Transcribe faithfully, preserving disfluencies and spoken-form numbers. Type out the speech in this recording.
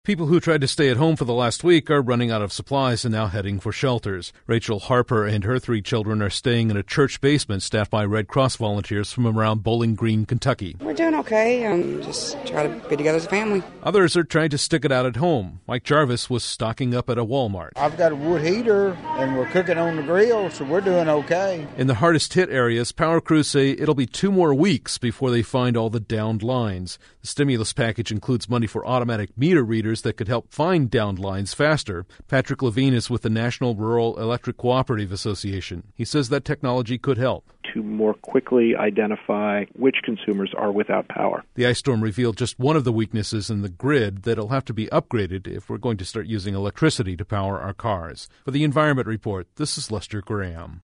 People who tried to stay at home for the last week are running out of supplies and now heading for shelters. Rachel Harper and her three children are staying in a church basement staffed by Red Cross volunteers from around Bowling Green, Kentucky. We're doing okay. Um, just try to be together as a family. Others are trying to stick it out at home. Mike Jarvis was stocking up at a Walmart. I've got a wood heater, and we're cooking on the grill, so we're doing okay. In the hardest hit areas, power crews say it'll be two more weeks before they find all the downed lines. The stimulus package includes money for automatic meter readers that could help find downed lines faster. Patrick Levine is with the National Rural Electric Cooperative Association. He says that technology could help to more quickly identify which consumers are without power. The ice storm revealed just one of the weaknesses in the grid that'll have to be upgraded if we're going to start using electricity to power our cars. For the Environment Report, this is Lester Graham.